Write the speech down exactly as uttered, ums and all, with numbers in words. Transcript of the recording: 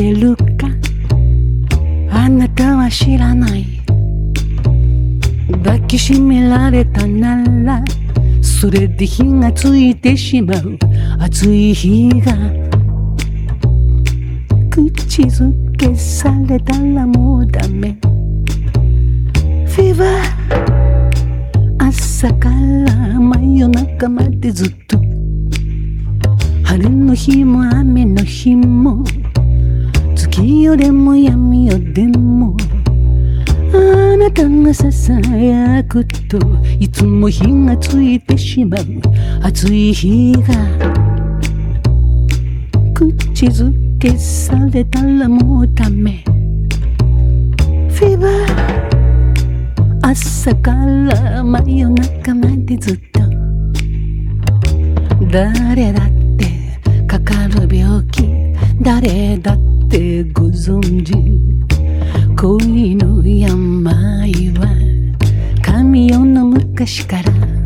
てるかあなたは知らない。抱きしめられたならそれで火がついてしまう暑い日が口づけされたらもうダメ。フィーバー朝から真夜中までずっと晴れの日も雨の日も月夜でも闇夜でもあなたがささやくといつも火がついてしまう暑い日が口づけされたらもうダメ。フィーバー朝から真夜中までずっと誰だってかかる病気誰だってご存知恋の病は神代の昔から